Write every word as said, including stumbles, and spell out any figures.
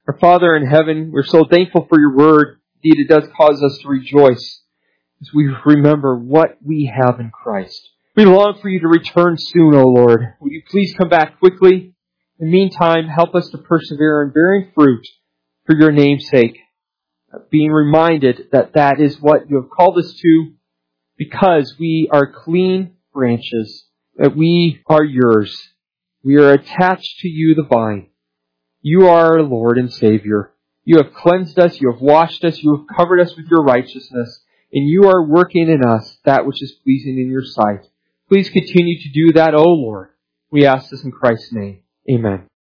Our Father in heaven, we're so thankful for your word. Indeed, it does cause us to rejoice as we remember what we have in Christ. We long for you to return soon, O Lord. Will you please come back quickly? In the meantime, help us to persevere in bearing fruit for your name's sake, being reminded that that is what you have called us to, because we are clean branches, that we are yours. We are attached to you, the vine. You are our Lord and Savior. You have cleansed us, you have washed us, you have covered us with your righteousness, and you are working in us that which is pleasing in your sight. Please continue to do that, O Lord. We ask this in Christ's name. Amen.